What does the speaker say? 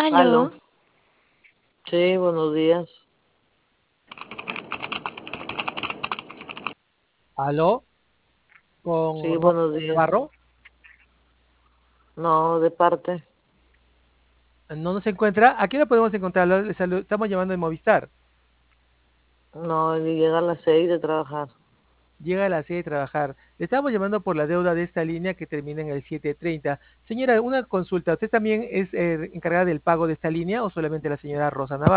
Aló, Aló, sí, buenos días. Aló, con Sí, Rosa buenos días. Navarro. No, de parte. No se encuentra. ¿A qué hora podemos encontrarlo? Estamos llamando de Movistar. No, él llega a las 6 de trabajar. Llega a las 6 de trabajar. Le estamos llamando por la deuda de esta línea que termina en el 730. Señora, una consulta. ¿Usted también es encargada del pago de esta línea o solamente la señora Rosa Navarro?